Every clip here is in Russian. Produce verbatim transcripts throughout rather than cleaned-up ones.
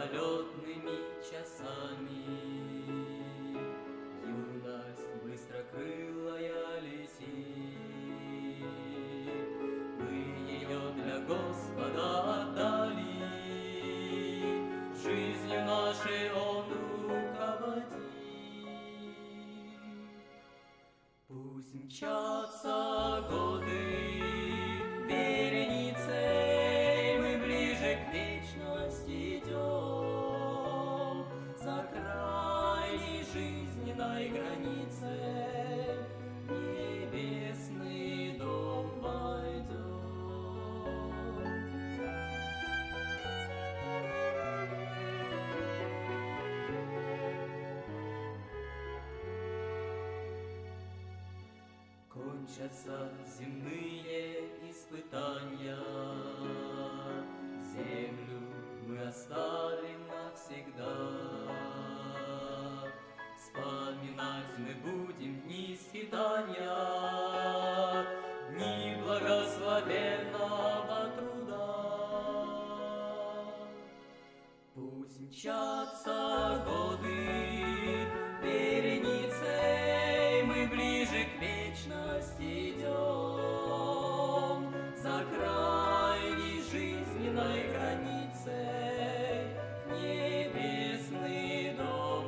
мимолетными часами. Юность быстрокрылая летит, мы ее для Господа отдали, жизнью нашей Он руководит. Пусть мчатся годы вереницей, мы ближе к вечности идем, за крайней жизненной границей в небесный дом войдем. Кончатся земные испытания, землю мы оставим навсегда. Вспоминать мы будем дни скитания, дни благословенного труда. Пусть мчатся годы вереницей, мы ближе к вечности идем, за крайней жизненной границей в небесный дом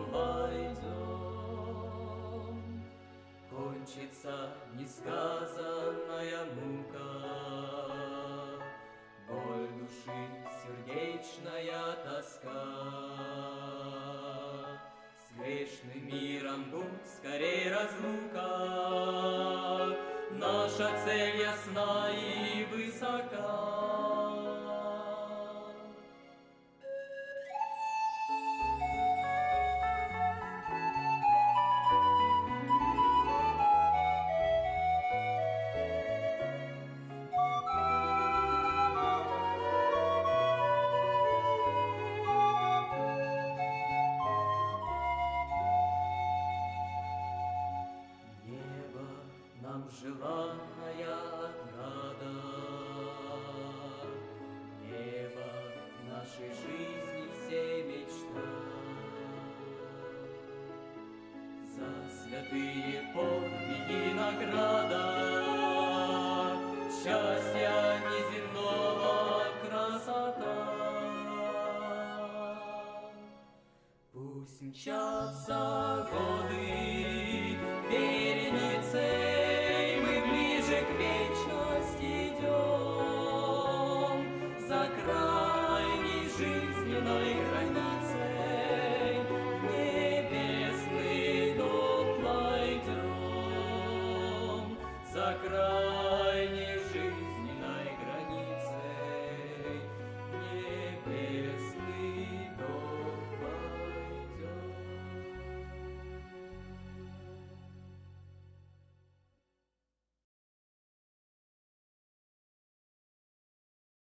войдем. Кончится несказанная мука, боль души, сердечная тоска. С грешным миром будь скорей разлука, наша цель ясна и высока. Нам желанная отрада, небо нашей жизни всей мечта. За святые подвиги награда, счастья неземного красота. Пусть мчатся годы